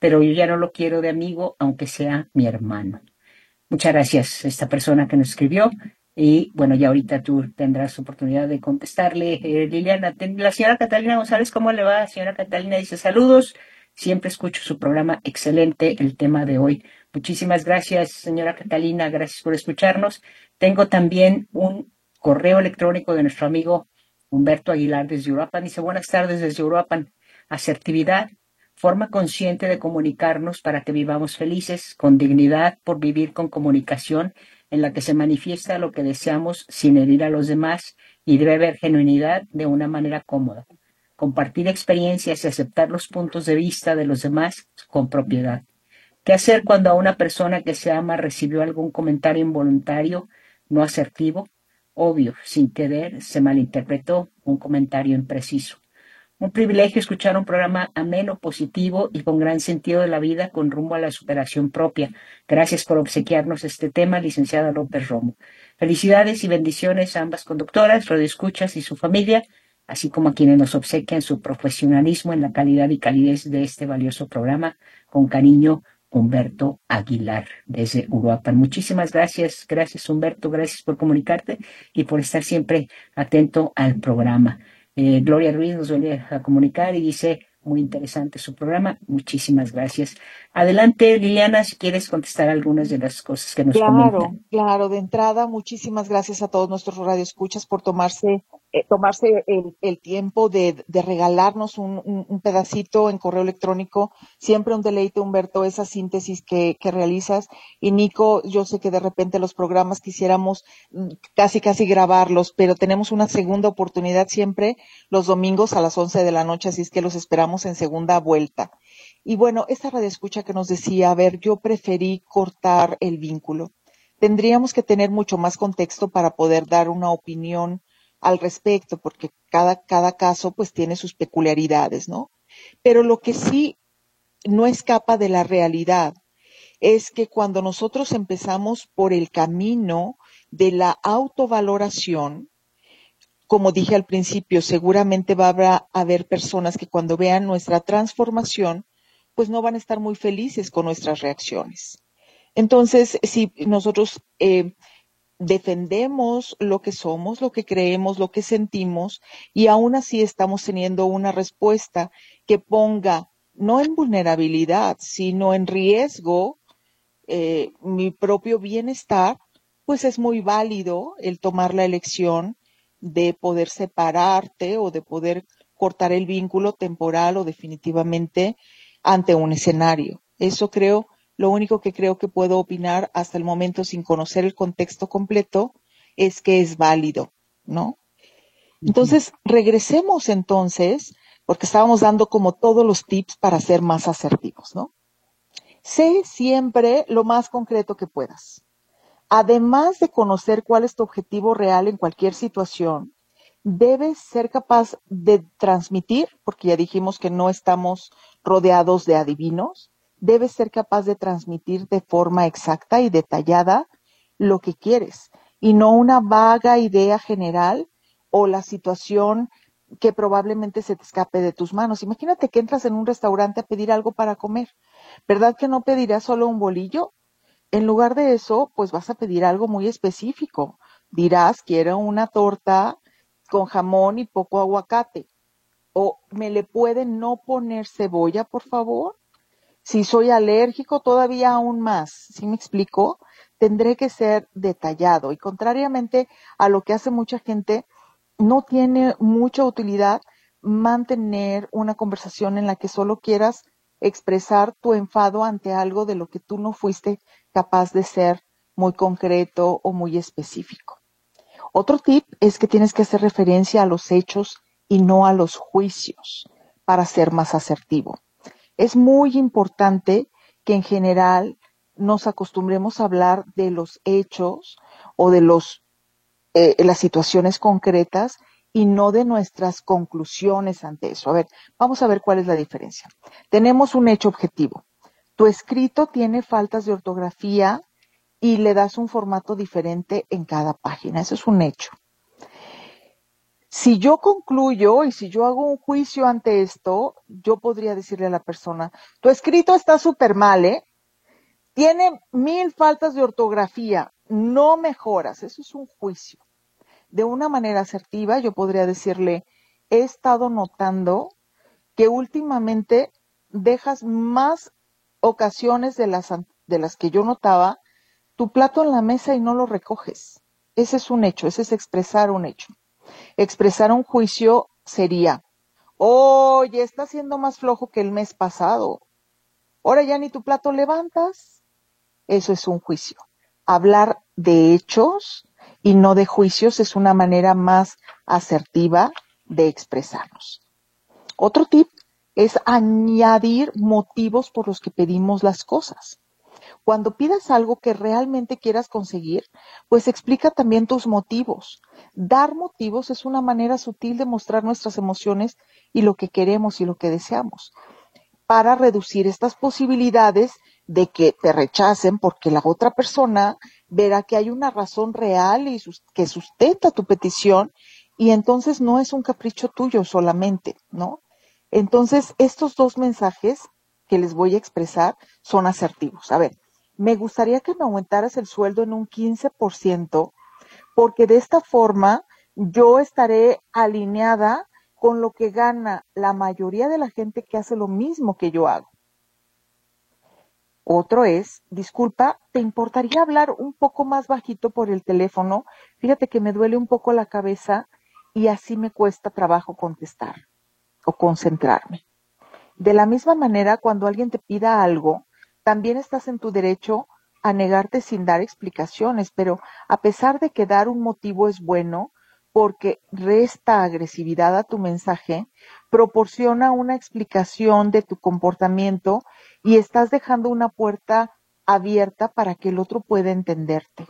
pero yo ya no lo quiero de amigo, aunque sea mi hermano. Muchas gracias a esta persona que nos escribió. Y bueno, ya ahorita tú tendrás oportunidad de contestarle. Liliana, la señora Catalina González, ¿cómo le va? Señora Catalina dice saludos. Siempre escucho su programa. Excelente el tema de hoy. Muchísimas gracias, señora Catalina. Gracias por escucharnos. Tengo también un correo electrónico de nuestro amigo Humberto Aguilar desde Uruapan. Dice, buenas tardes desde Uruapan. Asertividad, forma consciente de comunicarnos para que vivamos felices, con dignidad por vivir con comunicación en la que se manifiesta lo que deseamos sin herir a los demás y debe haber genuinidad de una manera cómoda. Compartir experiencias y aceptar los puntos de vista de los demás con propiedad. ¿Qué hacer cuando a una persona que se ama recibió algún comentario involuntario, no asertivo? Obvio, sin querer, se malinterpretó un comentario impreciso. Un privilegio escuchar un programa ameno, positivo y con gran sentido de la vida con rumbo a la superación propia. Gracias por obsequiarnos este tema, licenciada López Romo. Felicidades y bendiciones a ambas conductoras, radioescuchas y su familia, así como a quienes nos obsequian su profesionalismo en la calidad y calidez de este valioso programa. Con cariño, Humberto Aguilar, desde Uruapan. Muchísimas gracias. Gracias, Humberto. Gracias por comunicarte y por estar siempre atento al programa. Gloria Ruiz nos viene a comunicar y dice, muy interesante su programa, muchísimas gracias. Adelante, Liliana, si quieres contestar algunas de las cosas que nos Claro, comentan. claro. De entrada, muchísimas gracias a todos nuestros radioescuchas por tomarse el tiempo de regalarnos un pedacito en correo electrónico. Siempre un deleite, Humberto, esa síntesis que realizas. Y Nico, yo sé que de repente los programas quisiéramos casi grabarlos, pero tenemos una segunda oportunidad siempre los domingos a las 11 de la noche, así es que los esperamos en segunda vuelta. Y bueno, esta radioescucha que nos decía, a ver, yo preferí cortar el vínculo. Tendríamos que tener mucho más contexto para poder dar una opinión al respecto, porque cada caso pues tiene sus peculiaridades, ¿no? Pero lo que sí no escapa de la realidad es que cuando nosotros empezamos por el camino de la autovaloración, como dije al principio, seguramente va a haber personas que cuando vean nuestra transformación, pues no van a estar muy felices con nuestras reacciones. Entonces, si nosotros defendemos lo que somos, lo que creemos, lo que sentimos, y aún así estamos teniendo una respuesta que ponga no en vulnerabilidad, sino en riesgo mi propio bienestar, pues es muy válido el tomar la elección de poder separarte o de poder cortar el vínculo temporal o definitivamente ante un escenario. Eso creo, lo único que creo que puedo opinar hasta el momento sin conocer el contexto completo es que es válido, ¿no? Entonces, regresemos entonces, porque estábamos dando como todos los tips para ser más asertivos, ¿no? Sé siempre lo más concreto que puedas. Además de conocer cuál es tu objetivo real en cualquier situación, debes ser capaz de transmitir, porque ya dijimos que no estamos rodeados de adivinos, debes ser capaz de transmitir de forma exacta y detallada lo que quieres y no una vaga idea general o la situación que probablemente se te escape de tus manos. Imagínate que entras en un restaurante a pedir algo para comer. ¿Verdad que no pedirás solo un bolillo? En lugar de eso, pues vas a pedir algo muy específico. Dirás, quiero una torta con jamón y poco aguacate. O, ¿me le pueden no poner cebolla, por favor? Si soy alérgico, todavía aún más. ¿Sí me explico? Tendré que ser detallado. Y contrariamente a lo que hace mucha gente, no tiene mucha utilidad mantener una conversación en la que solo quieras expresar tu enfado ante algo de lo que tú no fuiste capaz de ser muy concreto o muy específico. Otro tip es que tienes que hacer referencia a los hechos y no a los juicios para ser más asertivo. Es muy importante que en general nos acostumbremos a hablar de los hechos o de las situaciones concretas y no de nuestras conclusiones ante eso. A ver, vamos a ver cuál es la diferencia. Tenemos un hecho objetivo. Tu escrito tiene faltas de ortografía y le das un formato diferente en cada página. Eso es un hecho. Si yo concluyo y si yo hago un juicio ante esto, yo podría decirle a la persona, tu escrito está súper mal, ¿eh? Tiene 1000 faltas de ortografía, no mejoras. Eso es un juicio. De una manera asertiva, yo podría decirle, he estado notando que últimamente dejas más ocasiones de las que yo notaba tu plato en la mesa y no lo recoges. Ese es un hecho, ese es expresar un hecho. Expresar un juicio sería, oye, está siendo más flojo que el mes pasado. Ahora ya ni tu plato levantas. Eso es un juicio. Hablar de hechos y no de juicios es una manera más asertiva de expresarnos. Otro tip es añadir motivos por los que pedimos las cosas. Cuando pidas algo que realmente quieras conseguir, pues explica también tus motivos. Dar motivos es una manera sutil de mostrar nuestras emociones y lo que queremos y lo que deseamos, para reducir estas posibilidades de que te rechacen porque la otra persona verá que hay una razón real y que sustenta tu petición y entonces no es un capricho tuyo solamente, ¿no? Entonces, estos dos mensajes que les voy a expresar son asertivos. A ver, me gustaría que me aumentaras el sueldo en un 15%, porque de esta forma yo estaré alineada con lo que gana la mayoría de la gente que hace lo mismo que yo hago. Otro es, disculpa, ¿te importaría hablar un poco más bajito por el teléfono? Fíjate que me duele un poco la cabeza y así me cuesta trabajo contestar o concentrarme. De la misma manera, cuando alguien te pida algo, también estás en tu derecho a negarte sin dar explicaciones, pero a pesar de que dar un motivo es bueno, porque resta agresividad a tu mensaje, proporciona una explicación de tu comportamiento y estás dejando una puerta abierta para que el otro pueda entenderte.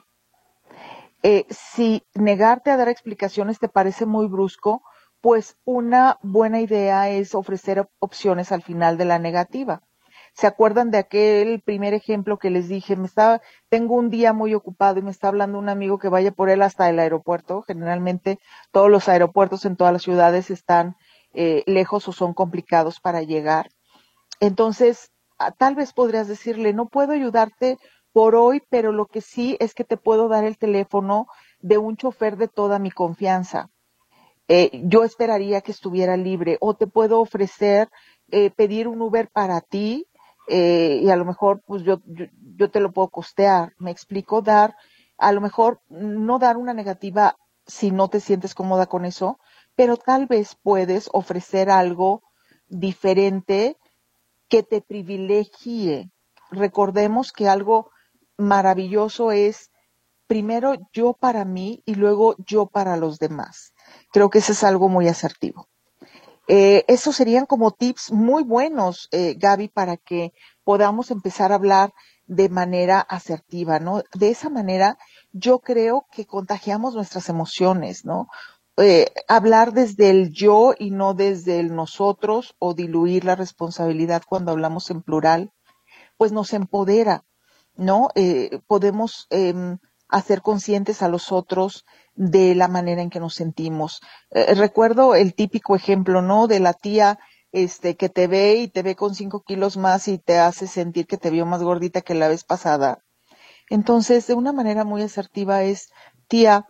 Si negarte a dar explicaciones te parece muy brusco, pues una buena idea es ofrecer opciones al final de la negativa. ¿Se acuerdan de aquel primer ejemplo que les dije? Tengo un día muy ocupado y me está hablando un amigo que vaya por él hasta el aeropuerto. Generalmente todos los aeropuertos en todas las ciudades están lejos o son complicados para llegar. Entonces, tal vez podrías decirle, no puedo ayudarte por hoy, pero lo que sí es que te puedo dar el teléfono de un chofer de toda mi confianza. Yo esperaría que estuviera libre, o te puedo ofrecer pedir un Uber para ti, y a lo mejor pues yo te lo puedo costear. Me explico, a lo mejor no dar una negativa si no te sientes cómoda con eso, pero tal vez puedes ofrecer algo diferente que te privilegie. Recordemos que algo maravilloso es primero yo para mí y luego yo para los demás. Creo que eso es algo muy asertivo. Esos serían como tips muy buenos, Gaby, para que podamos empezar a hablar de manera asertiva, ¿no? De esa manera yo creo que contagiamos nuestras emociones, ¿no? Hablar desde el yo y no desde el nosotros, o diluir la responsabilidad cuando hablamos en plural, pues nos empodera, ¿no? Podemos hacer conscientes a los otros de la manera en que nos sentimos. Recuerdo el típico ejemplo, ¿no? De la tía que te ve y te ve con 5 kilos más y te hace sentir que te vio más gordita que la vez pasada. Entonces, de una manera muy asertiva es, tía,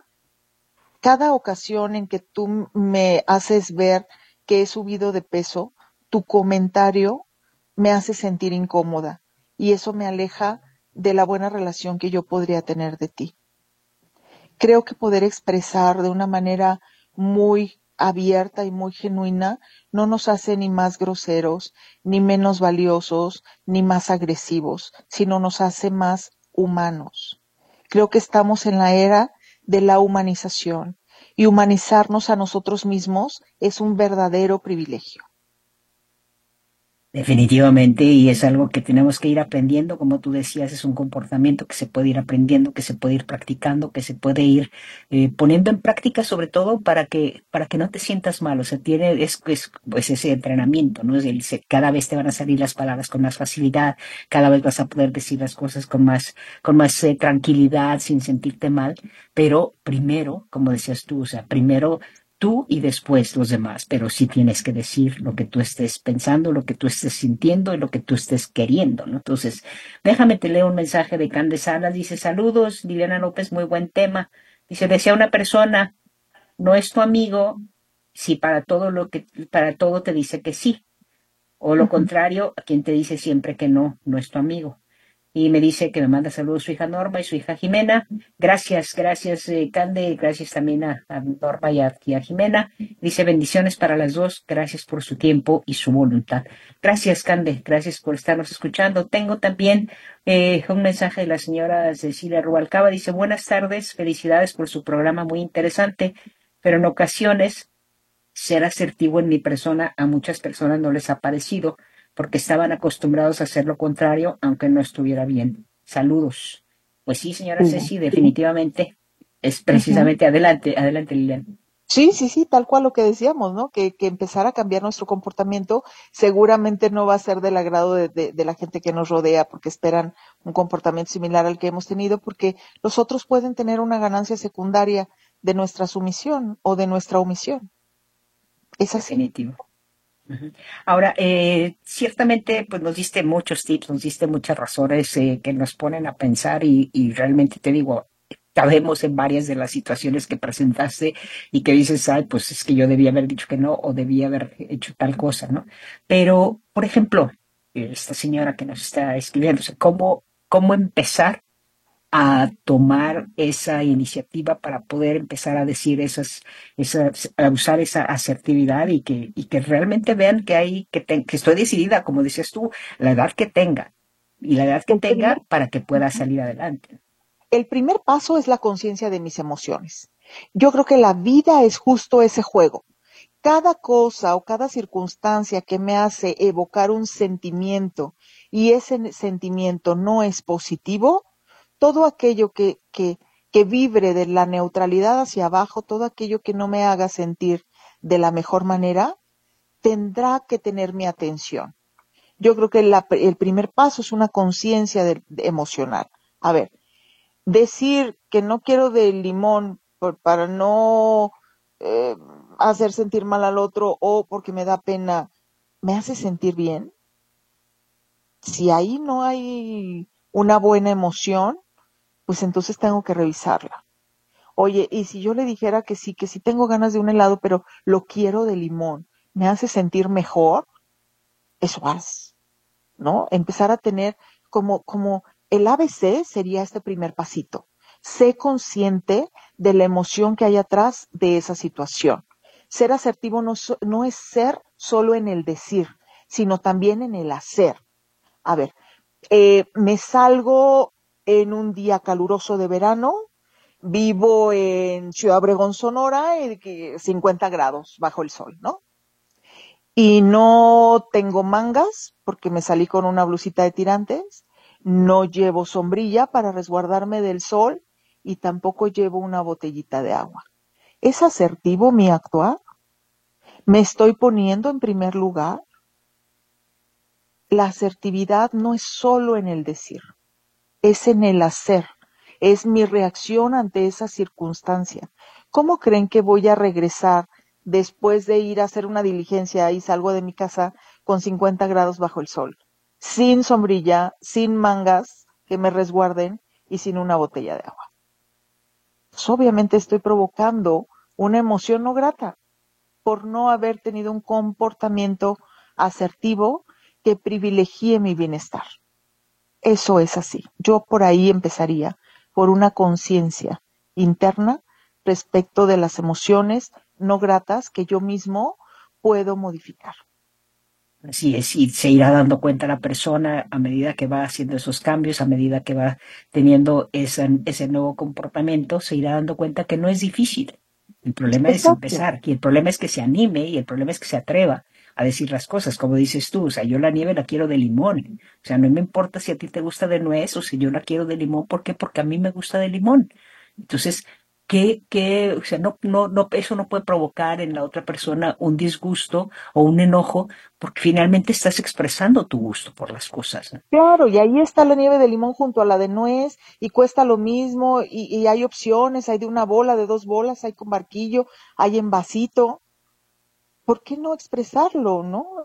cada ocasión en que tú me haces ver que he subido de peso, tu comentario me hace sentir incómoda y eso me aleja de la buena relación que yo podría tener de ti. Creo que poder expresar de una manera muy abierta y muy genuina no nos hace ni más groseros, ni menos valiosos, ni más agresivos, sino nos hace más humanos. Creo que estamos en la era de la humanización y humanizarnos a nosotros mismos es un verdadero privilegio. Definitivamente, y es algo que tenemos que ir aprendiendo, como tú decías, es un comportamiento que se puede ir aprendiendo, que se puede ir practicando, que se puede ir poniendo en práctica, sobre todo para que no te sientas mal. O sea, pues ese entrenamiento, ¿no? Cada vez te van a salir las palabras con más facilidad, cada vez vas a poder decir las cosas con más tranquilidad, sin sentirte mal, pero primero, como decías tú, o sea, primero tú y después los demás, pero sí tienes que decir lo que tú estés pensando, lo que tú estés sintiendo y lo que tú estés queriendo, ¿no? Entonces, déjame te leo un mensaje de Cande Salas, dice, saludos, Liliana López, muy buen tema. Dice, decía una persona, no es tu amigo si para todo te dice que sí, o lo Ujú. contrario, a quien te dice siempre que no, no es tu amigo. Y me dice que me manda saludos su hija Norma y su hija Jimena. Gracias, gracias, Cande, gracias también a Norma y a Jimena. Dice bendiciones para las dos, gracias por su tiempo y su voluntad. Gracias, Cande, gracias por estarnos escuchando. Tengo también un mensaje de la señora Cecilia Rubalcaba. Dice, buenas tardes, felicidades por su programa muy interesante, pero en ocasiones ser asertivo en mi persona a muchas personas no les ha parecido porque estaban acostumbrados a hacer lo contrario, aunque no estuviera bien. Saludos. Pues sí, señora Sí. Ceci, definitivamente es Ujú. precisamente adelante, adelante, Lilian. Sí, sí, sí, tal cual lo que decíamos, ¿no? Que empezar a cambiar nuestro comportamiento seguramente no va a ser del agrado de la gente que nos rodea porque esperan un comportamiento similar al que hemos tenido, porque los otros pueden tener una ganancia secundaria de nuestra sumisión o de nuestra omisión. Es así. Definitivo. Ujú. Ahora, ciertamente, pues nos diste muchos tips, nos diste muchas razones que nos ponen a pensar y realmente te digo, cabemos en varias de las situaciones que presentaste y que dices, ay, pues es que yo debía haber dicho que no o debía haber hecho tal cosa, ¿no? Pero, por ejemplo, esta señora que nos está escribiendo, o sea, ¿cómo empezar a tomar esa iniciativa para poder empezar a decir a usar esa asertividad y que realmente vean que estoy decidida, como decías tú, la edad que tenga y la edad que El primer, tenga para que pueda salir adelante. el primer paso es la conciencia de mis emociones. Yo creo que la vida es justo ese juego. Cada cosa o cada circunstancia que me hace evocar un sentimiento y ese sentimiento no es positivo, todo aquello que vibre de la neutralidad hacia abajo, todo aquello que no me haga sentir de la mejor manera, tendrá que tener mi atención. Yo creo que el primer paso es una conciencia emocional. A ver, decir que no quiero de limón para no eh, hacer sentir mal al otro o porque me da pena, ¿me hace sentir bien? Si ahí no hay una buena emoción, pues entonces tengo que revisarla. Oye, y si yo le dijera que sí tengo ganas de un helado, pero lo quiero de limón, ¿me hace sentir mejor? Eso haz, ¿no? Empezar a tener como el ABC sería este primer pasito. Sé consciente de la emoción que hay atrás de esa situación. Ser asertivo no es ser solo en el decir, sino también en el hacer. A ver, me salgo en un día caluroso de verano, vivo en Ciudad Obregón, Sonora, 50 grados bajo el sol, ¿no? Y no tengo mangas porque me salí con una blusita de tirantes, no llevo sombrilla para resguardarme del sol y tampoco llevo una botellita de agua. ¿Es asertivo mi actuar? ¿Me estoy poniendo en primer lugar? La asertividad no es solo en el decir, es en el hacer, es mi reacción ante esa circunstancia. ¿Cómo creen que voy a regresar después de ir a hacer una diligencia y salgo de mi casa con 50 grados bajo el sol? Sin sombrilla, sin mangas que me resguarden y sin una botella de agua. Pues obviamente estoy provocando una emoción no grata por no haber tenido un comportamiento asertivo que privilegie mi bienestar. Eso es así. Yo por ahí empezaría, por una conciencia interna respecto de las emociones no gratas que yo mismo puedo modificar. Así es, y se irá dando cuenta la persona a medida que va haciendo esos cambios, a medida que va teniendo ese nuevo comportamiento, se irá dando cuenta que no es difícil. El problema es Exacto. empezar, y el problema es que se anime, y el problema es que se atreva a decir las cosas, como dices tú, o sea, yo la nieve la quiero de limón, o sea, no me importa si a ti te gusta de nuez o si yo la quiero de limón, ¿por qué? Porque a mí me gusta de limón. Entonces, o sea, eso no puede provocar en la otra persona un disgusto o un enojo, porque finalmente estás expresando tu gusto por las cosas, ¿no? Claro, y ahí está la nieve de limón junto a la de nuez y cuesta lo mismo y hay opciones, hay de una bola, de dos bolas, hay con barquillo, hay en vasito. ¿Por qué no expresarlo, no?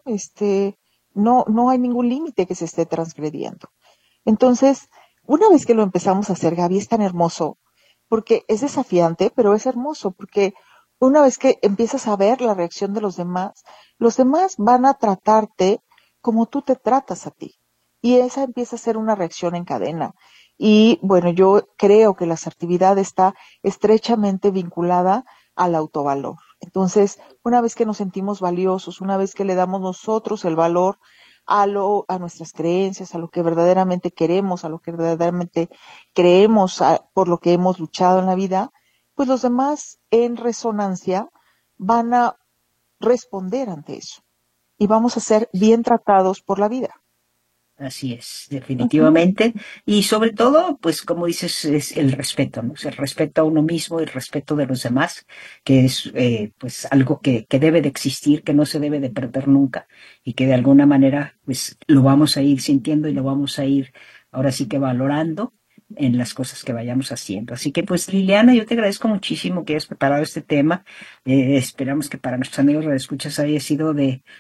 No hay ningún límite que se esté transgrediendo. Entonces, una vez que lo empezamos a hacer, Gaby, es tan hermoso, porque es desafiante, pero es hermoso, porque una vez que empiezas a ver la reacción de los demás van a tratarte como tú te tratas a ti. Y esa empieza a ser una reacción en cadena. Y bueno, yo creo que la asertividad está estrechamente vinculada al autovalor. Entonces, una vez que nos sentimos valiosos, una vez que le damos nosotros el valor a nuestras creencias, a lo que verdaderamente queremos, a lo que verdaderamente creemos, por lo que hemos luchado en la vida, pues los demás en resonancia van a responder ante eso y vamos a ser bien tratados por la vida. Así es, Ujú. definitivamente. Y sobre todo, pues como dices, es el respeto, ¿no? O sea, el respeto a uno mismo y el respeto de los demás, que es pues algo que debe de existir, que no se debe de perder nunca y que de alguna manera pues lo vamos a ir sintiendo y lo vamos a ir ahora sí que valorando en las cosas que vayamos haciendo. Así que pues Liliana, yo te agradezco muchísimo que hayas preparado este tema. Esperamos que para nuestros amigos radioescuchas haya sido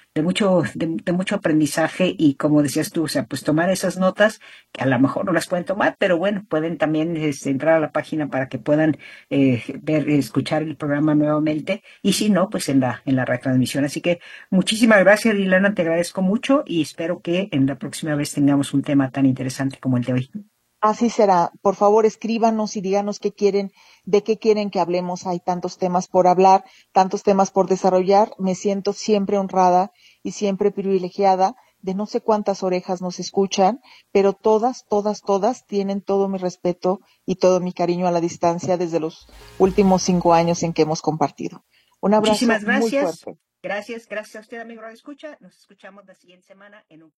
de mucho aprendizaje y como decías tú, o sea, pues tomar esas notas, que a lo mejor no las pueden tomar, pero bueno, pueden también entrar a la página para que puedan escuchar el programa nuevamente y si no, pues en la retransmisión. Así que muchísimas gracias, Liliana, te agradezco mucho y espero que en la próxima vez tengamos un tema tan interesante como el de hoy. Así será. Por favor, escríbanos y díganos qué quieren, de qué quieren que hablemos. Hay tantos temas por hablar, tantos temas por desarrollar. Me siento siempre honrada y siempre privilegiada de no sé cuántas orejas nos escuchan, pero todas, todas, todas tienen todo mi respeto y todo mi cariño a la distancia desde los últimos 5 años en que hemos compartido. Un abrazo Muchísimas muy gracias. fuerte. Gracias a usted, amigo Radio Escucha. Nos escuchamos la siguiente semana en un